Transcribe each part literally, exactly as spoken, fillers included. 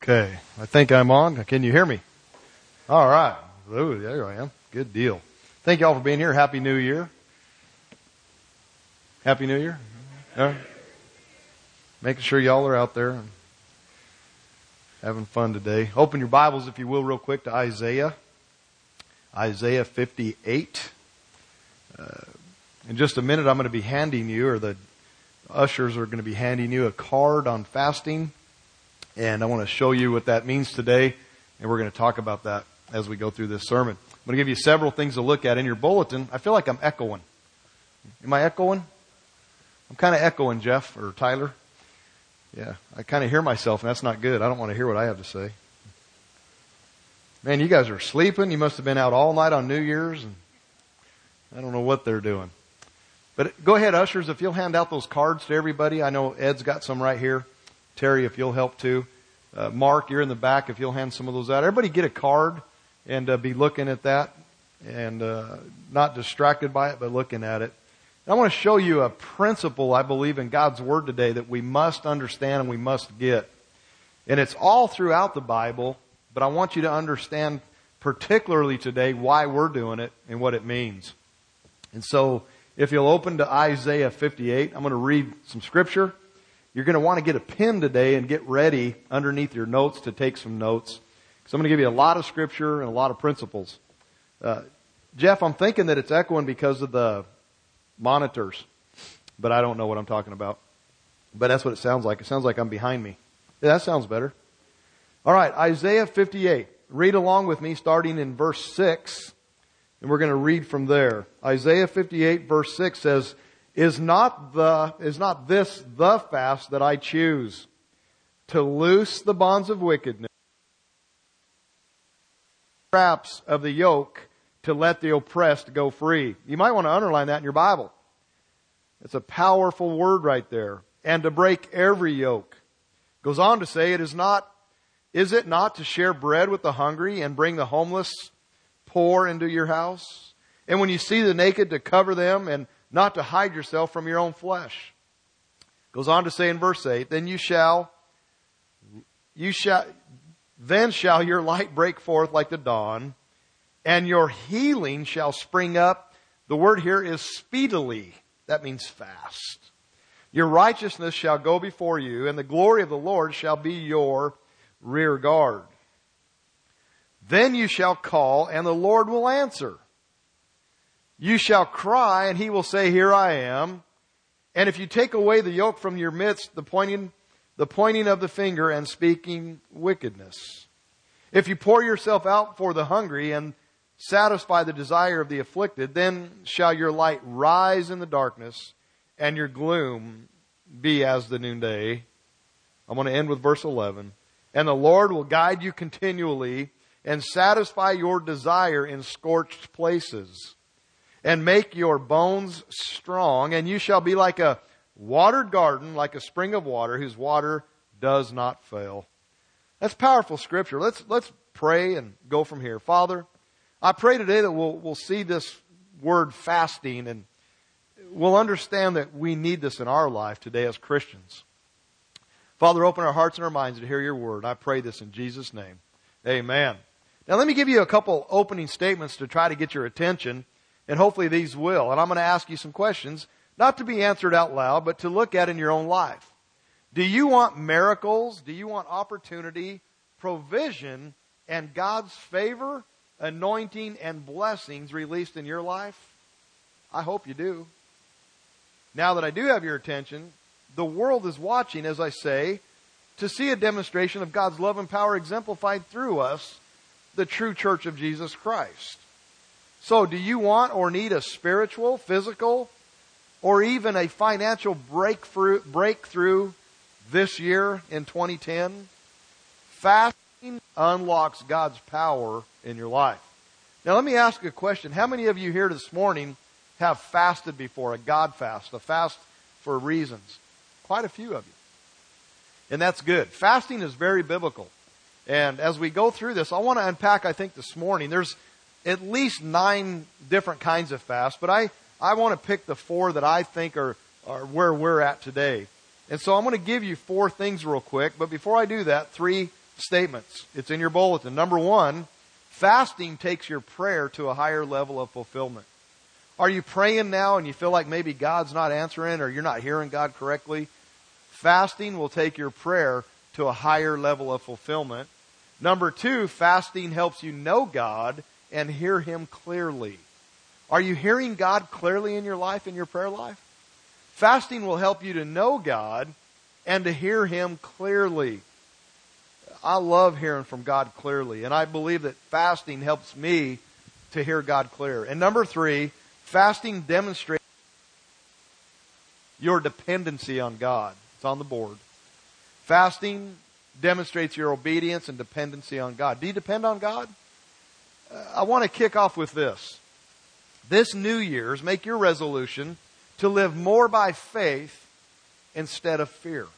Okay, I think I'm on. Can you hear me? All right. Ooh, there I am. Good deal. Thank you all for being here. Happy New Year. Happy New Year. All right. Making sure y'all are out there and having fun today. Open your Bibles, if you will, real quick to Isaiah. Isaiah fifty-eight. Uh, in just a minute, I'm going to be handing you, or the ushers are going to be handing you a card on fasting. And I want to show you what that means today. And we're going to talk about that as we go through this sermon. I'm going to give you several things to look at in your bulletin. I feel like I'm echoing. Am I echoing? I'm kind of echoing, Jeff or Tyler. Yeah, I kind of hear myself, and that's not good. I don't want to hear what I have to say. Man, you guys are sleeping. You must have been out all night on New Year's, and I don't know what they're doing. But go ahead, ushers, if you'll hand out those cards to everybody. I know Ed's got some right here. Terry, if you'll help too. Uh, Mark, you're in the back. If you'll hand some of those out. Everybody get a card and uh, be looking at that and uh, not distracted by it, but looking at it. And I want to show you a principle, I believe, in God's Word today that we must understand and we must get. And it's all throughout the Bible, but I want you to understand particularly today why we're doing it and what it means. And so if you'll open to Isaiah fifty-eight, I'm going to read some scripture. You're going to want to get a pen today and get ready underneath your notes to take some notes. Because I'm going to give you a lot of scripture and a lot of principles. Uh, Jeff, I'm thinking that it's echoing because of the monitors. But I don't know what I'm talking about. But that's what it sounds like. It sounds like I'm behind me. Yeah, that sounds better. All right, Isaiah fifty-eight. Read along with me starting in verse six. And we're going to read from there. Isaiah fifty-eight verse six says, Is not the, is not this the fast that I choose, to loose the bonds of wickedness, straps of the yoke, to let the oppressed go free? You might want to underline that in your Bible. It's a powerful word right there. And to break every yoke. Goes on to say, it is not, is it not to share bread with the hungry and bring the homeless poor into your house? And when you see the naked, to cover them, and not to hide yourself from your own flesh. Goes on to say in verse eight, then you shall, you shall, then shall your light break forth like the dawn, and your healing shall spring up. The word here is speedily. That means fast. Your righteousness shall go before you, and the glory of the Lord shall be your rear guard. Then you shall call, and the Lord will answer. You shall cry, and He will say, Here I am. And if you take away the yoke from your midst, the pointing, the pointing of the finger and speaking wickedness. If you pour yourself out for the hungry and satisfy the desire of the afflicted, then shall your light rise in the darkness and your gloom be as the noonday. I'm going to end with verse eleven. And the Lord will guide you continually and satisfy your desire in scorched places, and make your bones strong, and you shall be like a watered garden, like a spring of water, whose water does not fail. That's powerful scripture. Let's let's pray and go from here. Father, I pray today that we'll we'll see this word fasting, and we'll understand that we need this in our life today as Christians. Father, open our hearts and our minds to hear your word. I pray this in Jesus' name. Amen. Now let me give you a couple opening statements to try to get your attention. And hopefully these will. And I'm going to ask you some questions, not to be answered out loud, but to look at in your own life. Do you want miracles? Do you want opportunity, provision, and God's favor, anointing, and blessings released in your life? I hope you do. Now that I do have your attention, the world is watching, as I say, to see a demonstration of God's love and power exemplified through us, the true church of Jesus Christ. So do you want or need a spiritual, physical, or even a financial breakthrough, breakthrough this year in twenty ten? Fasting unlocks God's power in your life. Now let me ask you a question. How many of you here this morning have fasted before, a God fast, a fast for reasons? Quite a few of you. And that's good. Fasting is very biblical. And as we go through this, I want to unpack, I think this morning, there's at least nine different kinds of fast, but I, I want to pick the four that I think are, are where we're at today. And so I'm going to give you four things real quick, but before I do that, three statements. It's in your bulletin. Number one, fasting takes your prayer to a higher level of fulfillment. Are you praying now and you feel like maybe God's not answering or you're not hearing God correctly? Fasting will take your prayer to a higher level of fulfillment. Number two, fasting helps you know God and hear Him clearly. Are you hearing God clearly in your life, in your prayer life? Fasting will help you to know God and to hear Him clearly. I love hearing from God clearly, and I believe that fasting helps me to hear God clear. And number three, fasting demonstrates your dependency on God. It's on the board. Fasting demonstrates your obedience and dependency on God. Do you depend on God? Uh, I want to kick off with this. This New Year's, make your resolution to live more by faith instead of fear.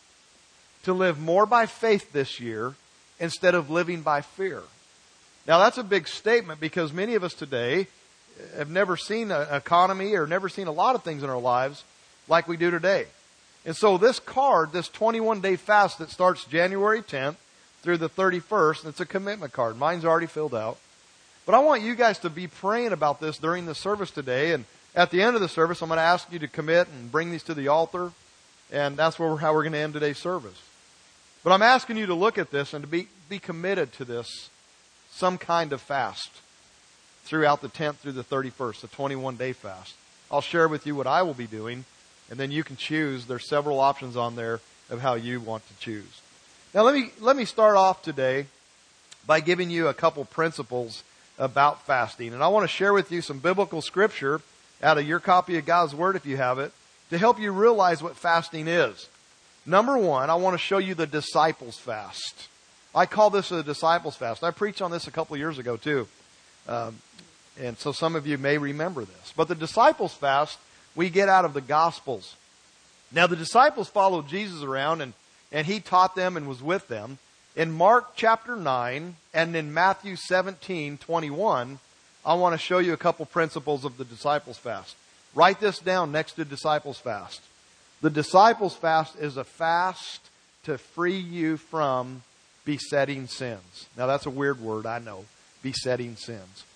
To live more by faith this year instead of living by fear. Now that's a big statement because many of us today have never seen an economy or never seen a lot of things in our lives like we do today. And so this card, this twenty-one day fast that starts January tenth through the thirty-first, it's a commitment card. Mine's already filled out. But I want you guys to be praying about this during the service today. And at the end of the service, I'm going to ask you to commit and bring these to the altar. And that's where we're, how we're going to end today's service. But I'm asking you to look at this and to be, be committed to this, some kind of fast throughout the tenth through the thirty-first, a twenty-one day fast. I'll share with you what I will be doing, and then you can choose. There's several options on there of how you want to choose. Now let me, let me start off today by giving you a couple principles about fasting. And I want to share with you some biblical scripture out of your copy of God's Word, if you have it, to help you realize what fasting is. Number one, I want to show you the disciples' fast. I call this a disciples' fast. I preached on this a couple of years ago too. Um, and so some of you may remember this. But the disciples' fast, we get out of the Gospels. Now the disciples followed Jesus around and, and He taught them and was with them. In Mark chapter nine and in Matthew seventeen twenty-one, I want to show you a couple principles of the disciples' fast. Write this down next to disciples' fast. The disciples' fast is a fast to free you from besetting sins. Now that's a weird word, I know. Besetting sins.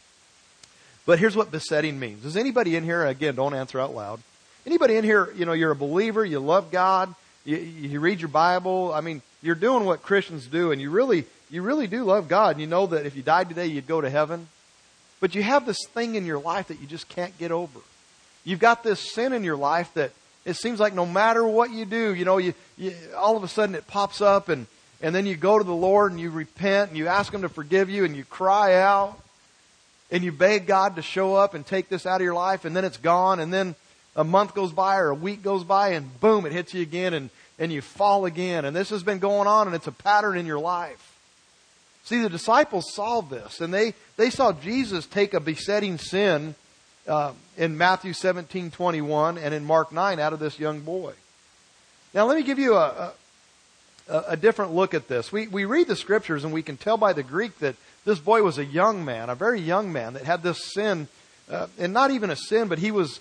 But here's what besetting means. Is anybody in here, again, don't answer out loud. Anybody in here, you know, you're a believer, you love God, you, you read your Bible. I mean, you're doing what Christians do, and you really, you really do love God. And you know that if you died today, you'd go to heaven. But you have this thing in your life that you just can't get over. You've got this sin in your life that it seems like no matter what you do, you know, you, you all of a sudden it pops up, and, and then you go to the Lord and you repent and you ask Him to forgive you and you cry out and you beg God to show up and take this out of your life, and then it's gone, and then a month goes by or a week goes by and boom, it hits you again, and, and you fall again. And this has been going on, and it's a pattern in your life. See, the disciples solved this, and they, they saw Jesus take a besetting sin uh, in Matthew seventeen twenty-one and in Mark nine out of this young boy. Now let me give you a, a, a different look at this. We, we read the scriptures and we can tell by the Greek that this boy was a young man, a very young man that had this sin, uh, and not even a sin, but he was,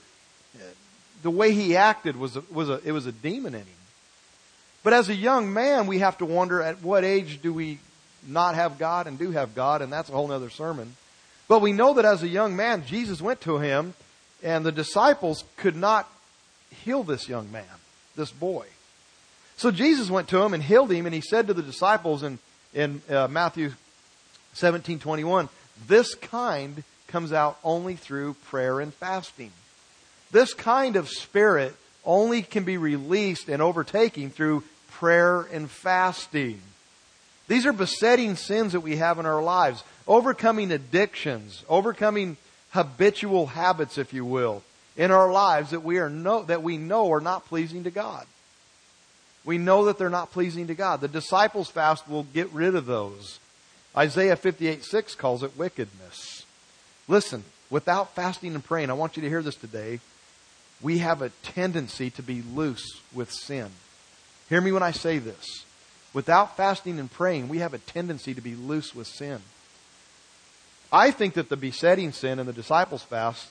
the way he acted was, a, was a, it was a demon in him. But as a young man, we have to wonder at what age do we not have God and do have God, and that's a whole other sermon. But we know that as a young man, Jesus went to him, and the disciples could not heal this young man, this boy. So Jesus went to him and healed him, and He said to the disciples in, in uh, Matthew seventeen twenty-one, this kind comes out only through prayer and fasting. This kind of spirit only can be released and overtaken through prayer and fasting. These are besetting sins that we have in our lives. Overcoming addictions, overcoming habitual habits, if you will, in our lives that we are know, that we know are not pleasing to God. We know that they're not pleasing to God. The disciples' fast will get rid of those. Isaiah fifty-eight six calls it wickedness. Listen, without fasting and praying, I want you to hear this today. We have a tendency to be loose with sin. Hear me when I say this. Without fasting and praying, we have a tendency to be loose with sin. I think that the besetting sin in the disciples' fast,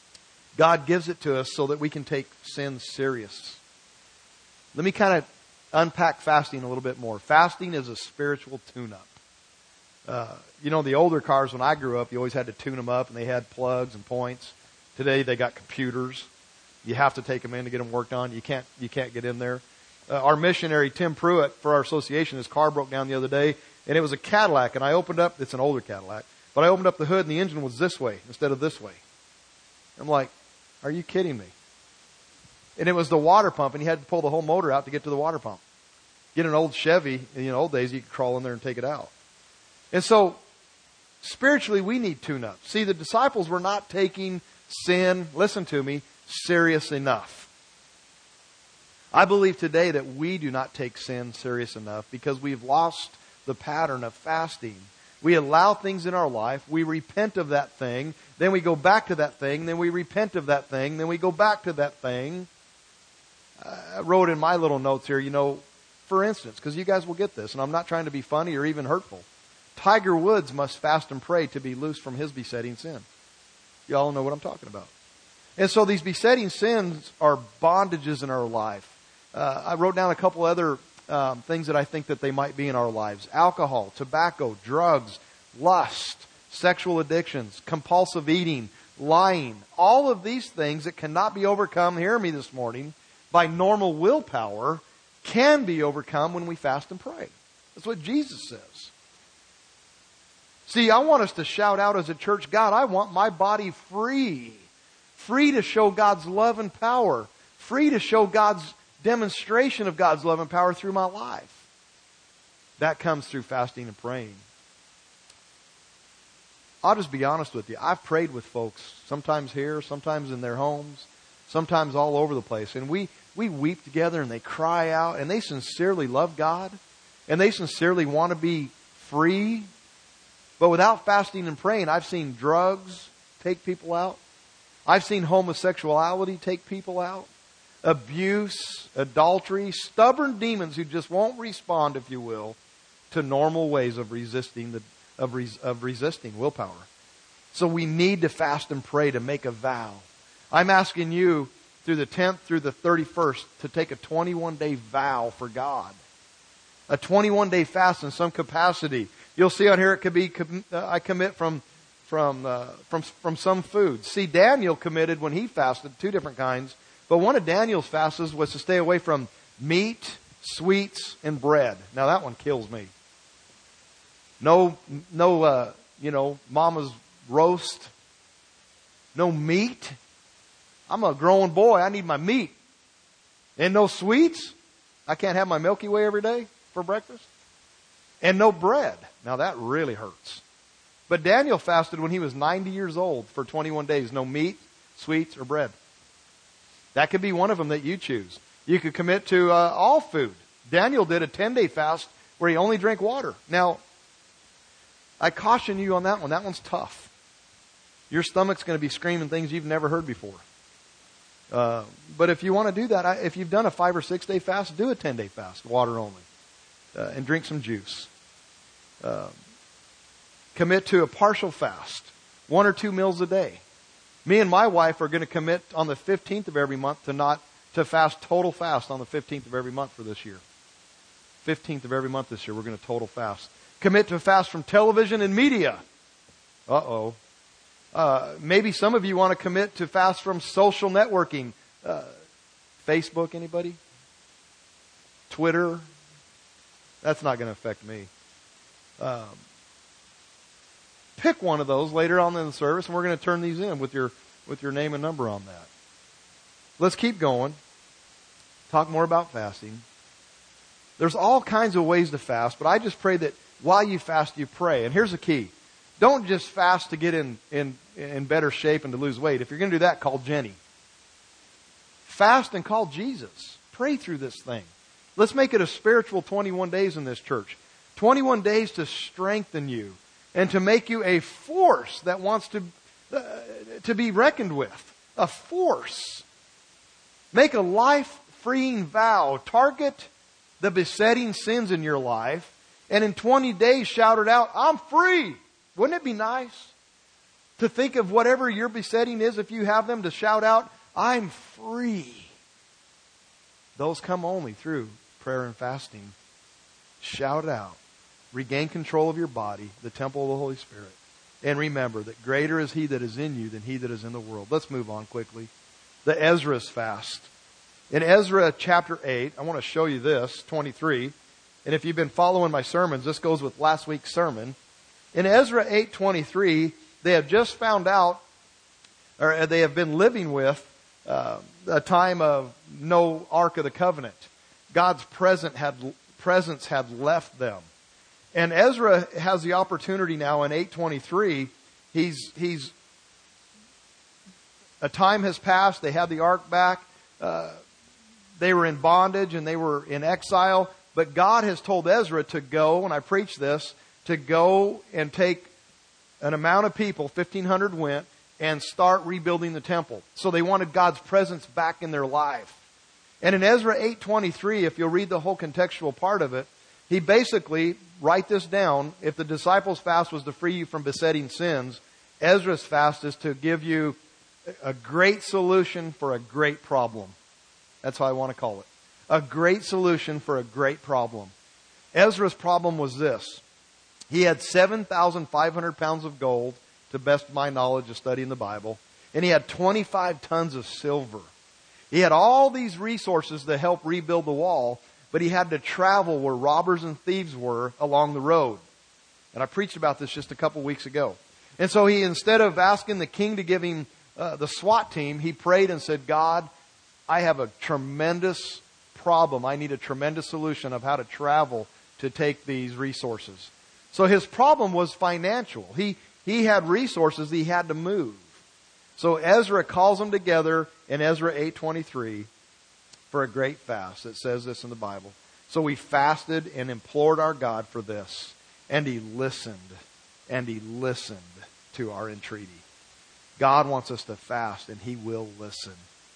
God gives it to us so that we can take sin serious. Let me kind of unpack fasting a little bit more. Fasting is a spiritual tune-up. Uh, you know, the older cars, when I grew up, you always had to tune them up, and they had plugs and points. Today, they got computers. You have to take them in to get them worked on. You can't, you can't get in there. Uh, our missionary, Tim Pruitt, for our association, his car broke down the other day, and it was a Cadillac, and I opened up, it's an older Cadillac, but I opened up the hood, and the engine was this way instead of this way. I'm like, are you kidding me? And it was the water pump, and you had to pull the whole motor out to get to the water pump. Get an old Chevy, in the old days, you could crawl in there and take it out. And so, spiritually, we need tune-up. See, the disciples were not taking sin, listen to me, serious enough. I believe today that we do not take sin serious enough because we've lost the pattern of fasting. We allow things in our life, we repent of that thing, then we go back to that thing, then we repent of that thing, then we go back to that thing. I wrote in my little notes here, you know, for instance, because you guys will get this, and I'm not trying to be funny or even hurtful. Tiger Woods must fast and pray to be loose from his besetting sin. You all know what I'm talking about. And so these besetting sins are bondages in our life. Uh, I wrote down a couple other um, things that I think that they might be in our lives. Alcohol, tobacco, drugs, lust, sexual addictions, compulsive eating, lying. All of these things that cannot be overcome, hear me this morning, by normal willpower can be overcome when we fast and pray. That's what Jesus says. See, I want us to shout out as a church, God, I want my body free. Free to show God's love and power. Free to show God's demonstration of God's love and power through my life. That comes through fasting and praying. I'll just be honest with you. I've prayed with folks, sometimes here, sometimes in their homes, sometimes all over the place. And we, we weep together and they cry out and they sincerely love God and they sincerely want to be free. But without fasting and praying, I've seen drugs take people out. I've seen homosexuality take people out. Abuse, adultery, stubborn demons who just won't respond, if you will, to normal ways of resisting the of, res, of resisting willpower. So we need to fast and pray to make a vow. I'm asking you through the tenth through the thirty-first to take a twenty-one day vow for God. A twenty-one day fast in some capacity. You'll see on here it could be uh, I commit from from uh, from from some food. See, Daniel committed when he fasted two different kinds. But one of Daniel's fasts was to stay away from meat, sweets, and bread. Now that one kills me. No, no, uh, you know, mama's roast. No meat. I'm a growing boy. I need my meat. And no sweets. I can't have my Milky Way every day for breakfast. And no bread. Now that really hurts. But Daniel fasted when he was ninety years old for twenty-one days. No meat, sweets, or bread. That could be one of them that you choose. You could commit to uh, all food. Daniel did a ten day fast where he only drank water. Now, I caution you on that one. That one's tough. Your stomach's going to be screaming things you've never heard before. Uh, but if you want to do that, I, if you've done a five or six day fast, do a ten day fast, water only, uh, and drink some juice. Uh, commit to a partial fast, one or two meals a day. Me and my wife are going to commit on the fifteenth of every month to not to fast total fast on the fifteenth of every month for this year. fifteenth of every month this year, we're going to total fast. Commit to fast from television and media. Uh-oh. Uh, maybe some of you want to commit to fast from social networking. Uh, Facebook, anybody? Twitter? That's not going to affect me. Um, Pick one of those later on in the service, and we're going to turn these in with your with your name and number on that. Let's keep going. Talk more about fasting. There's all kinds of ways to fast, but I just pray that while you fast, you pray. And here's the key. Don't just fast to get in, in, in better shape and to lose weight. If you're going to do that, call Jenny. Fast and call Jesus. Pray through this thing. Let's make it a spiritual twenty-one days in this church. twenty-one days to strengthen you. And to make you a force that wants to, uh, to be reckoned with. A force. Make a life-freeing vow. Target the besetting sins in your life. And in twenty days shout it out, I'm free. Wouldn't it be nice to think of whatever your besetting is, if you have them, to shout out, I'm free. Those come only through prayer and fasting. Shout it out. Regain control of your body, the temple of the Holy Spirit. And remember that greater is He that is in you than he that is in the world. Let's move on quickly. The Ezra's fast. In Ezra chapter eight, I want to show you this, twenty-three. And if you've been following my sermons, this goes with last week's sermon. In Ezra eight twenty-three, they have just found out, or they have been living with uh, a time of no Ark of the Covenant. God's presence had, presence had left them. And Ezra has the opportunity now in eight twenty-three. He's, he's, a time has passed. They had the ark back. Uh, they were in bondage and they were in exile. But God has told Ezra to go, and I preach this, to go and take an amount of people, fifteen hundred went, and start rebuilding the temple. So they wanted God's presence back in their life. And in Ezra eight twenty-three, if you'll read the whole contextual part of it, he basically, write this down, if the disciples' fast was to free you from besetting sins, Ezra's fast is to give you a great solution for a great problem. That's how I want to call it. A great solution for a great problem. Ezra's problem was this. He had seven thousand five hundred pounds of gold, to best of my knowledge of studying the Bible, and he had twenty-five tons of silver. He had all these resources to help rebuild the wall, but he had to travel where robbers and thieves were along the road. And I preached about this just a couple weeks ago. And so he, instead of asking the king to give him uh, the SWAT team, he prayed and said, God, I have a tremendous problem. I need a tremendous solution of how to travel to take these resources. So his problem was financial. He, he had resources he had to move. So Ezra calls them together in Ezra eight twenty-three for a great fast. It says this in the Bible. So we fasted and implored our God for this. And He listened. And He listened to our entreaty. God wants us to fast, and He will listen.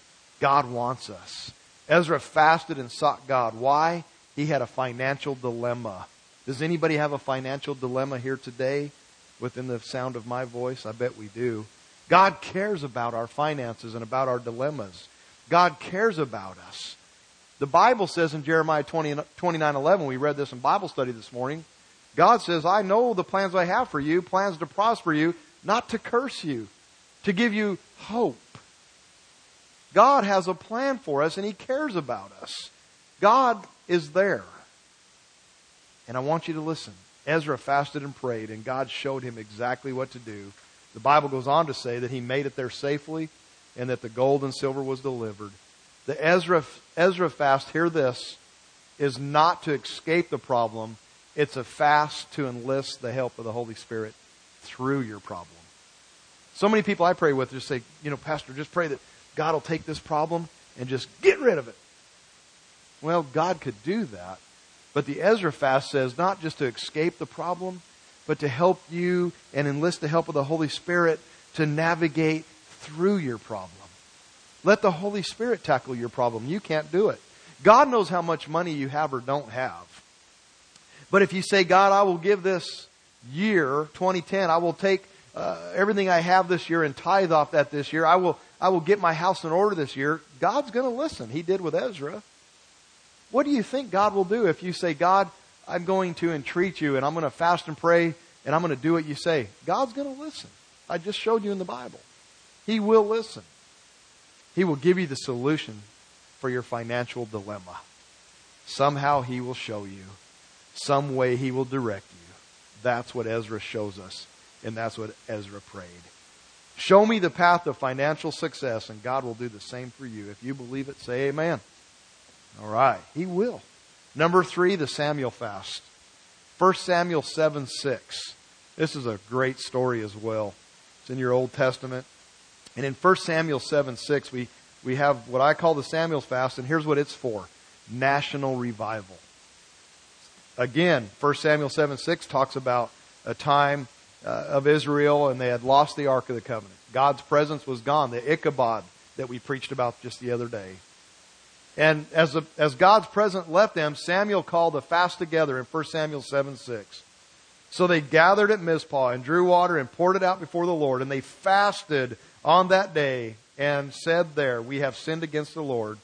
God wants us. Ezra fasted and sought God. Why? He had a financial dilemma. Does anybody have a financial dilemma here today within the sound of my voice? I bet we do. God cares about our finances and about our dilemmas. God cares about us. The Bible says in Jeremiah twenty-nine eleven, we read this in Bible study this morning, God says, I know the plans I have for you, plans to prosper you, not to curse you, to give you hope. God has a plan for us and He cares about us. God is there. And I want you to listen. Ezra fasted and prayed, and God showed him exactly what to do. The Bible goes on to say that he made it there safely and that the gold and silver was delivered. The Ezra, Ezra fast, hear this, is not to escape the problem. It's a fast to enlist the help of the Holy Spirit through your problem. So many people I pray with just say, you know, Pastor, just pray that God will take this problem and just get rid of it. Well, God could do that. But the Ezra fast says not just to escape the problem, but to help you and enlist the help of the Holy Spirit to navigate through your problem. Let the Holy Spirit tackle your problem. You can't do it. God knows how much money you have or don't have. But if you say, God, I will give this year, twenty ten, I will take uh, everything I have this year and tithe off that this year. I will, I will get my house in order this year. God's going to listen. He did with Ezra. What do you think God will do if you say, God, I'm going to entreat you and I'm going to fast and pray and I'm going to do what you say? God's going to listen. I just showed you in the Bible. He will listen. He will give you the solution for your financial dilemma. Somehow He will show you. Some way He will direct you. That's what Ezra shows us. And that's what Ezra prayed. Show me the path of financial success and God will do the same for you. If you believe it, say amen. All right. He will. Number three, the Samuel fast. First Samuel seven six. This is a great story as well. It's in your Old Testament. And in First Samuel seven six, we, we have what I call the Samuel fast. And here's what it's for. National revival. Again, First Samuel seven six talks about a time uh, of Israel and they had lost the Ark of the Covenant. God's presence was gone. The Ichabod that we preached about just the other day. And as a, as God's presence left them, Samuel called a fast together in First Samuel seven six. So they gathered at Mizpah and drew water and poured it out before the Lord. And they fasted on that day and said there, we have sinned against the Lord.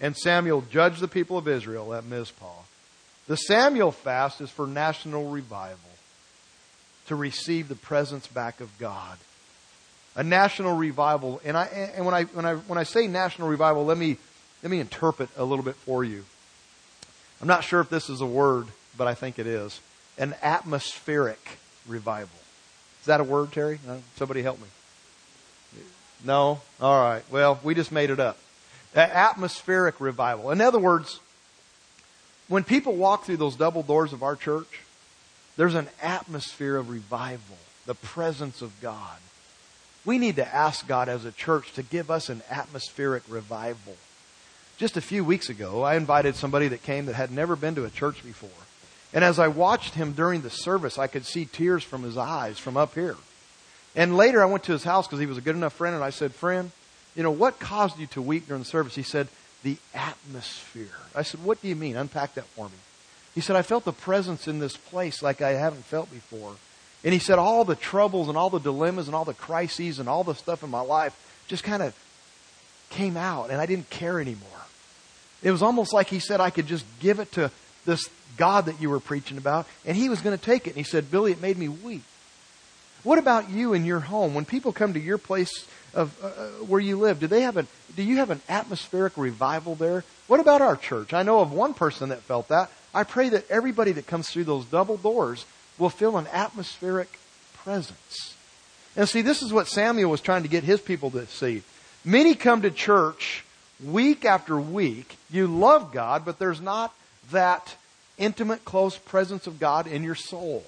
and Samuel judged the people of Israel at Mizpah. The Samuel fast is for national revival, to receive the presence back of God. A national revival. And I and when I when I when I say national revival, let me let me interpret a little bit for you. I'm not sure if this is a word, but I think it is. An atmospheric revival. Is that a word, Terry? No? Somebody help me. No? All right. Well, we just made it up. An atmospheric revival. In other words, when people walk through those double doors of our church, there's an atmosphere of revival, the presence of God. We need to ask God as a church to give us an atmospheric revival. Just a few weeks ago, I invited somebody that came that had never been to a church before. And as I watched him during the service, I could see tears from his eyes from up here. And later I went to his house because he was a good enough friend. And I said, friend, you know, what caused you to weep during the service? He said, the atmosphere. I said, what do you mean? Unpack that for me. He said, I felt the presence in this place like I haven't felt before. And he said, all the troubles and all the dilemmas and all the crises and all the stuff in my life just kind of came out and I didn't care anymore. It was almost like he said, I could just give it to this God that you were preaching about, and he was going to take it. And he said, Billy, it made me weep. What about you in your home? When people come to your place of uh, where you live, do they have a, do you have an atmospheric revival there? What about our church? I know of one person that felt that. I pray that everybody that comes through those double doors will feel an atmospheric presence. And see, this is what Samuel was trying to get his people to see. Many come to church week after week. You love God, but there's not that intimate, close presence of God in your soul.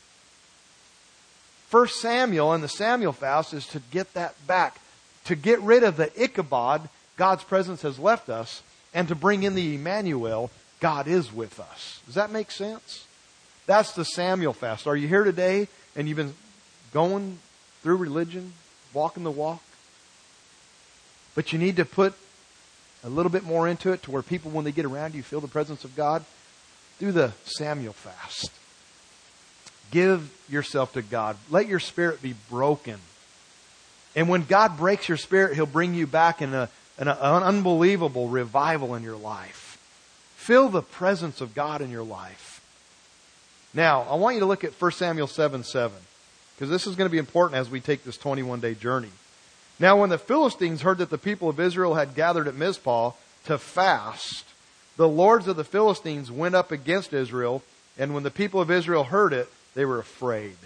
First Samuel and the Samuel fast is to get that back. To get rid of the Ichabod, God's presence has left us, and to bring in the Emmanuel, God is with us. Does that make sense? That's the Samuel fast. Are you here today and you've been going through religion, walking the walk? But you need to put a little bit more into it to where people, when they get around you, feel the presence of God. Do the Samuel fast. Give yourself to God. Let your spirit be broken. And when God breaks your spirit, He'll bring you back in a, in a, an unbelievable revival in your life. Feel the presence of God in your life. Now, I want you to look at First Samuel seven seven. Because this is going to be important as we take this twenty-one day journey. Now, when the Philistines heard that the people of Israel had gathered at Mizpah to fast, the lords of the Philistines went up against Israel, and when the people of Israel heard it, they were afraid.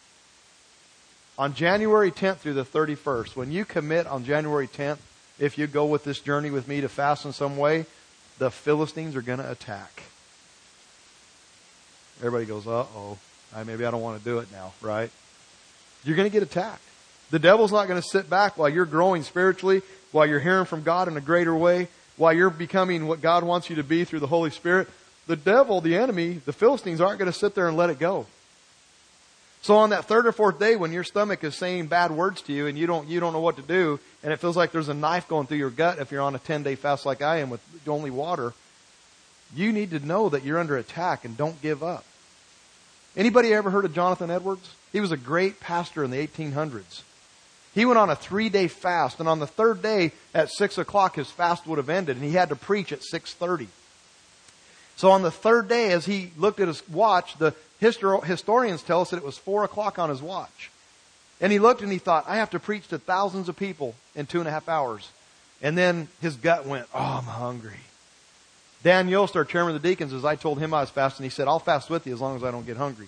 On January tenth through the thirty-first, when you commit on January tenth, if you go with this journey with me to fast in some way, the Philistines are going to attack. Everybody goes, uh-oh, maybe I don't want to do it now, right? You're going to get attacked. The devil's not going to sit back while you're growing spiritually, while you're hearing from God in a greater way, while you're becoming what God wants you to be through the Holy Spirit. The devil, the enemy, the Philistines aren't going to sit there and let it go. So on that third or fourth day, when your stomach is saying bad words to you and you don't you don't know what to do, and it feels like there's a knife going through your gut if you're on a ten day fast like I am with only water, you need to know that you're under attack and don't give up. Anybody ever heard of Jonathan Edwards? He was a great pastor in the eighteen hundreds. He went on a three day fast, and on the third day at six o'clock his fast would have ended, and he had to preach at six thirty. So on the third day, as he looked at his watch, the histor- historians tell us that it was four o'clock on his watch. And he looked and he thought, I have to preach to thousands of people in two and a half hours. And then his gut went, oh, I'm hungry. Dan Yost, our chairman of the deacons, as I told him I was fasting, he said, I'll fast with you as long as I don't get hungry.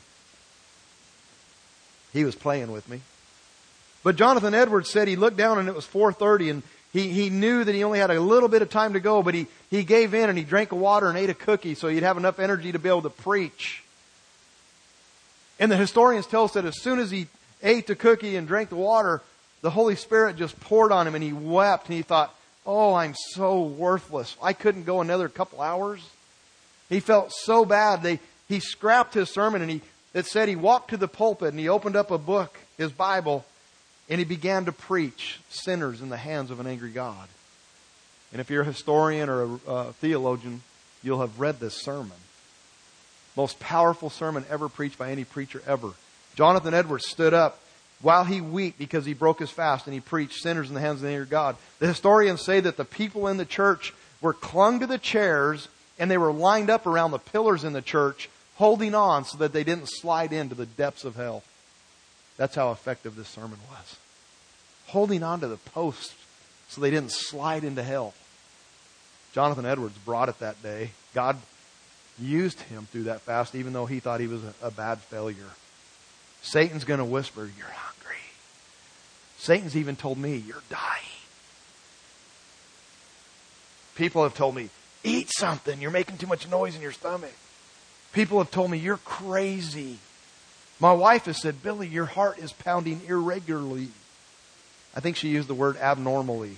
He was playing with me. But Jonathan Edwards said he looked down and it was four thirty, and he, he knew that he only had a little bit of time to go, but he, he gave in and he drank a water and ate a cookie so he'd have enough energy to be able to preach. And the historians tell us that as soon as he ate the cookie and drank the water, the Holy Spirit just poured on him and he wept and he thought, oh, I'm so worthless. I couldn't go another couple hours. He felt so bad. They, he scrapped his sermon, and he, it said he walked to the pulpit and he opened up a book, his Bible, and he began to preach sinners in the hands of an angry God. And if you're a historian or a, a theologian, you'll have read this sermon. Most powerful sermon ever preached by any preacher ever. Jonathan Edwards stood up while he wept because he broke his fast, and he preached sinners in the hands of the angry God. The historians say that the people in the church were clung to the chairs, and they were lined up around the pillars in the church, holding on so that they didn't slide into the depths of hell. That's how effective this sermon was. Holding on to the posts so they didn't slide into hell. Jonathan Edwards brought it that day. God used him through that fast, even though he thought he was a, a bad failure. Satan's going to whisper, you're hungry. Satan's even told me, you're dying. People have told me, eat something. You're making too much noise in your stomach. People have told me, you're crazy. My wife has said, Billy, your heart is pounding irregularly. I think she used the word abnormally.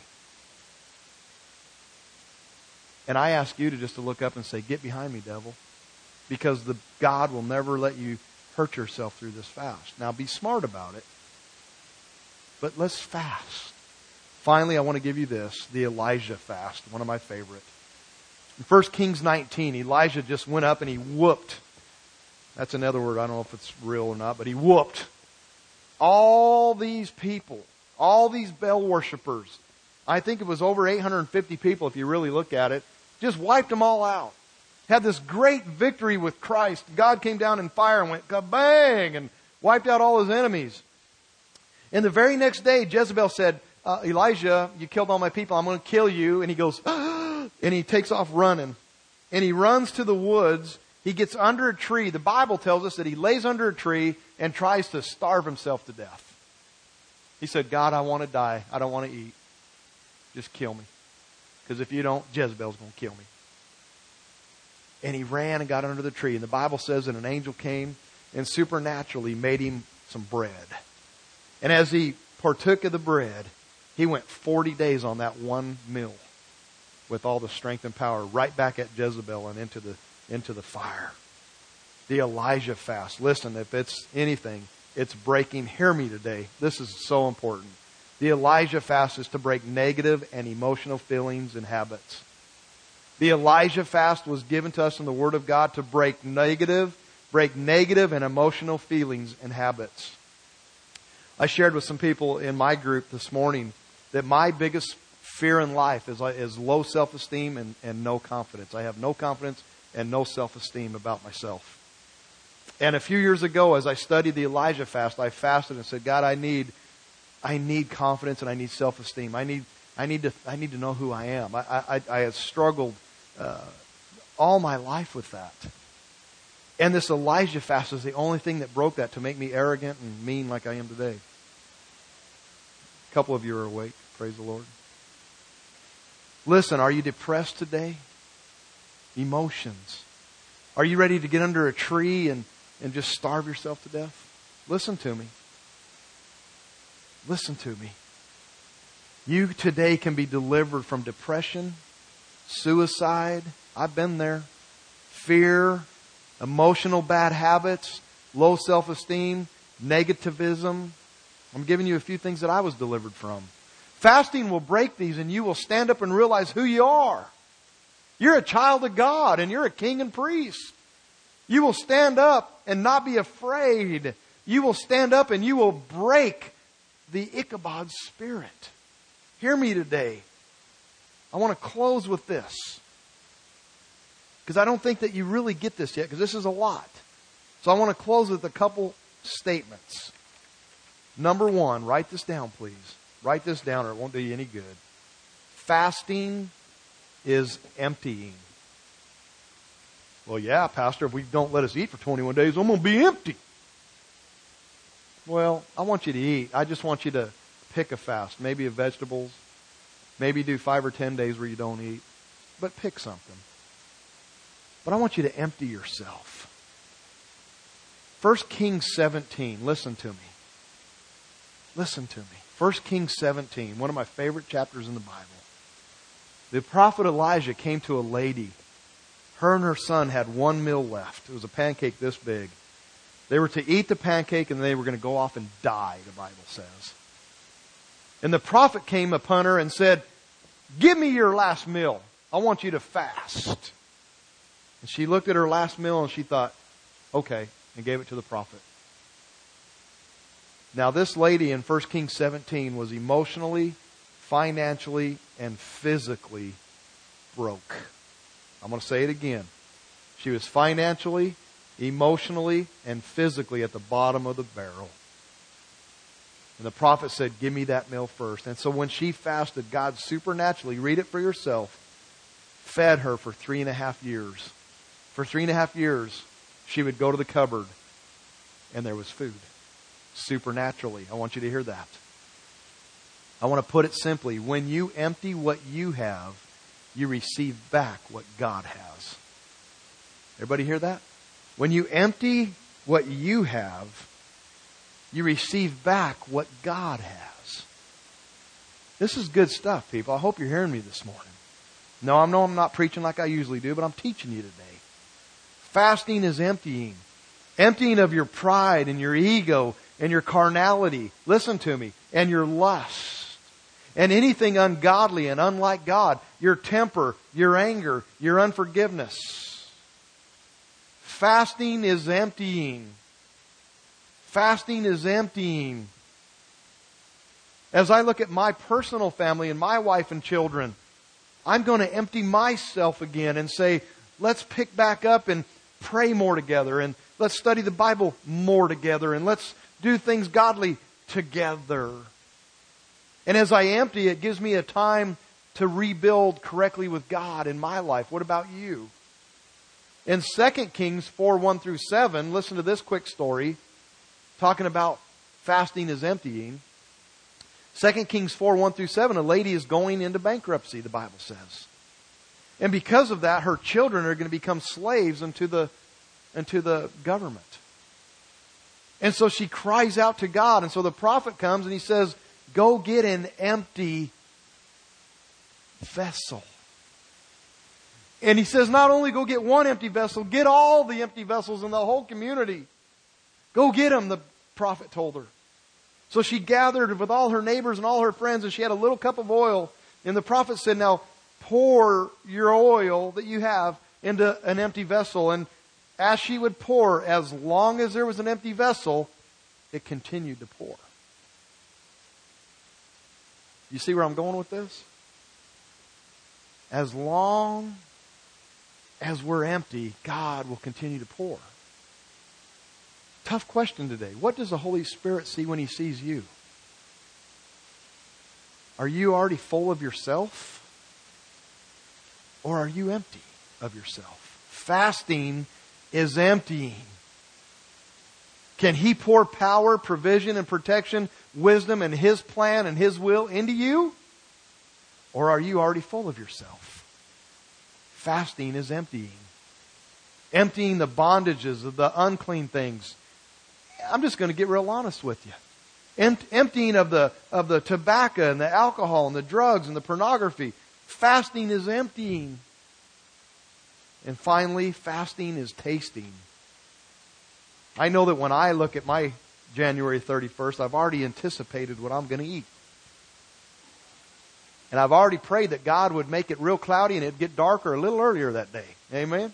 And I ask you to just to look up and say, get behind me, devil. Because the God will never let you hurt yourself through this fast. Now be smart about it. But let's fast. Finally, I want to give you this, the Elijah fast, one of my favorite. In First Kings nineteen, Elijah just went up and he whooped. That's another word, I don't know if it's real or not, but he whooped all these people, all these Baal worshipers. I think it was over eight hundred fifty people if you really look at it. Just wiped them all out. Had this great victory with Christ. God came down in fire and went kabang and wiped out all his enemies. And the very next day, Jezebel said, uh, Elijah, you killed all my people. I'm going to kill you. And he goes, ah, and he takes off running. And he runs to the woods. He gets under a tree. The Bible tells us that he lays under a tree and tries to starve himself to death. He said, God, I want to die. I don't want to eat. Just kill me. Because if you don't, Jezebel's going to kill me. And he ran and got under the tree. And the Bible says that an angel came and supernaturally made him some bread. And as he partook of the bread, he went forty days on that one meal with all the strength and power right back at Jezebel and into the, into the fire. The Elijah fast. Listen, if it's anything, it's breaking. Hear me today. This is so important. The Elijah fast is to break negative and emotional feelings and habits. The Elijah fast was given to us in the Word of God to break negative, break negative and emotional feelings and habits. I shared with some people in my group this morning that my biggest fear in life is, is low self-esteem and, and no confidence. I have no confidence and no self-esteem about myself. And a few years ago, as I studied the Elijah fast, I fasted and said, God, I need, I need confidence and I need self-esteem. I need, I need to, I need to know who I am. I, I, I have struggled uh, all my life with that. And this Elijah fast is the only thing that broke that to make me arrogant and mean like I am today. A couple of you are awake. Praise the Lord. Listen, are you depressed today? Emotions. Are you ready to get under a tree and, and just starve yourself to death? Listen to me. Listen to me. You today can be delivered from depression, suicide. I've been there. Fear, emotional bad habits, low self-esteem, negativism. I'm giving you a few things that I was delivered from. Fasting will break these and you will stand up and realize who you are. You're a child of God and you're a king and priest. You will stand up and not be afraid. You will stand up and you will break the Ichabod spirit. Hear me today. I want to close with this. Because I don't think that you really get this yet, because this is a lot. So I want to close with a couple statements. Number one, write this down, please. Write this down or it won't do you any good. Fasting is emptying. Well, yeah, Pastor, if we don't let us eat for twenty-one days, I'm going to be empty. Well, I want you to eat. I just want you to pick a fast. Maybe of vegetables. Maybe do five or ten days where you don't eat. But pick something. But I want you to empty yourself. First Kings seventeen. Listen to me. Listen to me. First Kings seventeen. One of my favorite chapters in the Bible. The prophet Elijah came to a lady. Her and her son had one meal left. It was a pancake this big. They were to eat the pancake and they were going to go off and die, the Bible says. And the prophet came upon her and said, give me your last meal. I want you to fast. And she looked at her last meal and she thought, okay, and gave it to the prophet. Now this lady in First Kings seventeen was emotionally, financially, and physically broke. I'm going to say it again. She was financially, emotionally, and physically at the bottom of the barrel. And the prophet said, give me that meal first. And so when she fasted, God supernaturally, read it for yourself, fed her for three and a half years. For three and a half years, she would go to the cupboard and there was food. Supernaturally. I want you to hear that. I want to put it simply. When you empty what you have, you receive back what God has. Everybody hear that? When you empty what you have, you receive back what God has. This is good stuff, people. I hope you're hearing me this morning. No, I know I'm not preaching like I usually do, but I'm teaching you today. Fasting is emptying. Emptying of your pride and your ego and your carnality. Listen to me. And your lust. And anything ungodly and unlike God. Your temper, your anger, your unforgiveness. Fasting is emptying. Fasting is emptying. As I look at my personal family and my wife and children, I'm going to empty myself again and say, let's pick back up and pray more together. And let's study the Bible more together. And let's do things godly together. And as I empty, it gives me a time to rebuild correctly with God in my life. What about you? In Second Kings four, one through seven, listen to this quick story. Talking about fasting is emptying. Second Kings four, one through seven, a lady is going into bankruptcy, the Bible says. And because of that, her children are going to become slaves unto the, unto the government. And so she cries out to God. And so the prophet comes and he says, go get an empty vessel. And he says, not only go get one empty vessel, get all the empty vessels in the whole community. Go get them, the prophet told her. So she gathered with all her neighbors and all her friends, and she had a little cup of oil. And the prophet said, now pour your oil that you have into an empty vessel. And as she would pour, as long as there was an empty vessel, it continued to pour. You see where I'm going with this? As long as we're empty, God will continue to pour. Tough question today. What does the Holy Spirit see when He sees you? Are you already full of yourself? Or are you empty of yourself? Fasting is emptying. Can He pour power, provision, and protection, wisdom, and His plan and His will into you? Or are you already full of yourself? Fasting is emptying. Emptying the bondages of the unclean things. I'm just going to get real honest with you. Empt- emptying of the, of the tobacco and the alcohol and the drugs and the pornography. Fasting is emptying. And finally, fasting is tasting. I know that when I look at my January thirty-first, I've already anticipated what I'm going to eat. And I've already prayed that God would make it real cloudy and it'd get darker a little earlier that day. Amen?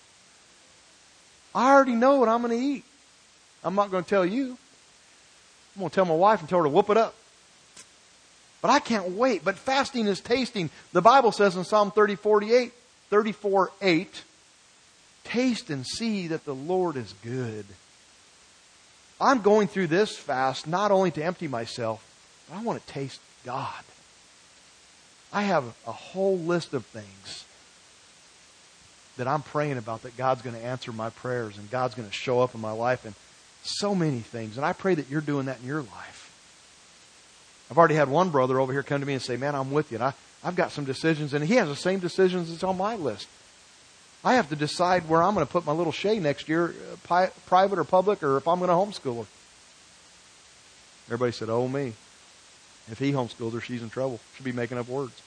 I already know what I'm going to eat. I'm not going to tell you. I'm going to tell my wife and tell her to whoop it up. But I can't wait. But fasting is tasting. The Bible says in Psalm thirty-four, eight, thirty-four, eight, taste and see that the Lord is good. I'm going through this fast not only to empty myself, but I want to taste God. I have a whole list of things that I'm praying about that God's going to answer my prayers and God's going to show up in my life and so many things. And I pray that you're doing that in your life. I've already had one brother over here come to me and say, man, I'm with you. And I, I've got some decisions, and he has the same decisions that's on my list. I have to decide where I'm going to put my little Shay next year, pi- private or public, or if I'm going to homeschool her. Everybody said, oh, me. If he homeschools her, she's in trouble. She'll be making up words.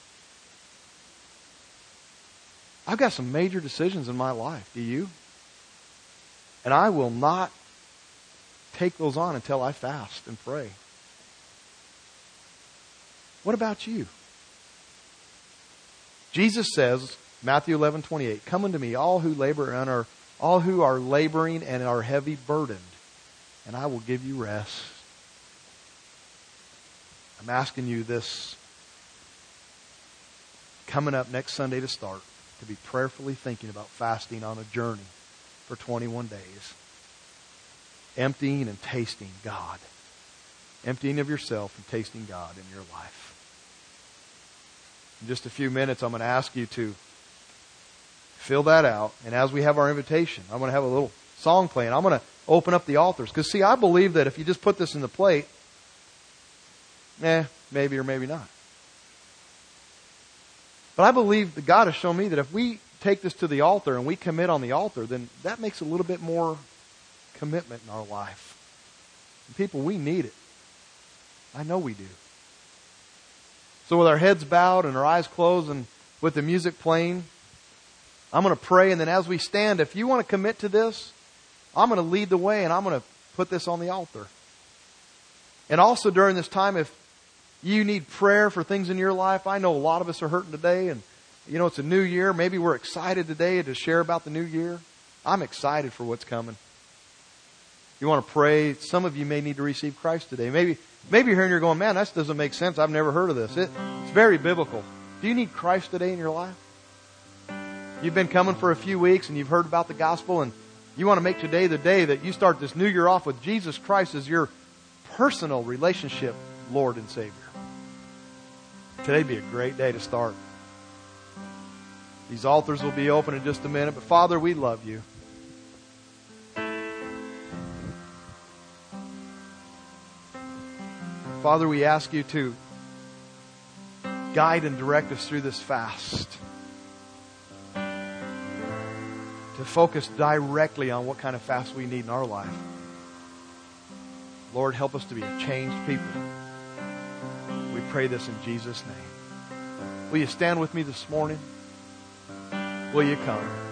I've got some major decisions in my life. Do you? And I will not take those on until I fast and pray. What about you? Jesus says, Matthew eleven twenty-eight, come unto me, all who labor and are all who are laboring and are heavy burdened, and I will give you rest. I'm asking you this coming up next Sunday to start. to be prayerfully thinking about fasting on a journey for twenty-one days. Emptying and tasting God. Emptying of yourself and tasting God in your life. In just a few minutes, I'm going to ask you to fill that out. And as we have our invitation, I'm going to have a little song playing. I'm going to open up the altars. Because, see, I believe that if you just put this in the plate, eh, maybe or maybe not. But I believe that God has shown me that if we take this to the altar and we commit on the altar, then that makes a little bit more commitment in our life. And people, we need it. I know we do. So with our heads bowed and our eyes closed and with the music playing, I'm going to pray. And then as we stand, if you want to commit to this, I'm going to lead the way and I'm going to put this on the altar. And also during this time, if you need prayer for things in your life, I know a lot of us are hurting today. And, you know, it's a new year. Maybe we're excited today to share about the new year. I'm excited for what's coming. You want to pray. Some of you may need to receive Christ today. Maybe maybe you're here and you're going, man, that doesn't make sense. I've never heard of this. It, it's very biblical. Do you need Christ today in your life? You've been coming for a few weeks and you've heard about the gospel and you want to make today the day that you start this new year off with Jesus Christ as your personal relationship Lord and Savior. Today'd be a great day to start. These altars will be open in just a minute. But Father, we love you. Father, we ask you to guide and direct us through this fast. To focus directly on what kind of fast we need in our life. Lord, help us to be a changed people. We pray this in Jesus' name. Will you stand with me this morning? Will you come?